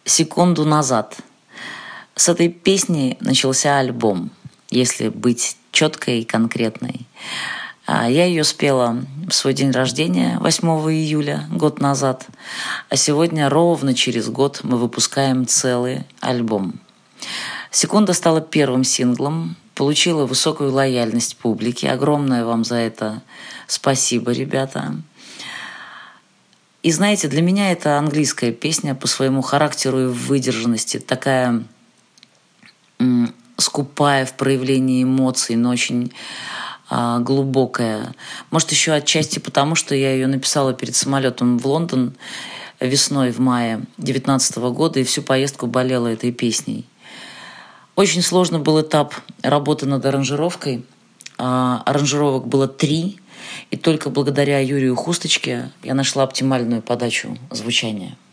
секунду назад. С этой песни начался альбом, если быть четкой и конкретной. Я ее спела в свой день рождения, 8 июля, год назад. А сегодня, ровно через год, мы выпускаем целый альбом. «Секунда» стала первым синглом, получила высокую лояльность публики. Огромное вам за это спасибо, ребята. И знаете, для меня это английская песня по своему характеру и выдержанности, такая скупая в проявлении эмоций, но очень глубокая. Может, еще отчасти потому, что я ее написала перед самолетом в Лондон весной, в мае 2019 года, и всю поездку болела этой песней. Очень сложно был этап работы над аранжировкой. Аранжировок было 3, и только благодаря Юрию Хусточке я нашла оптимальную подачу звучания.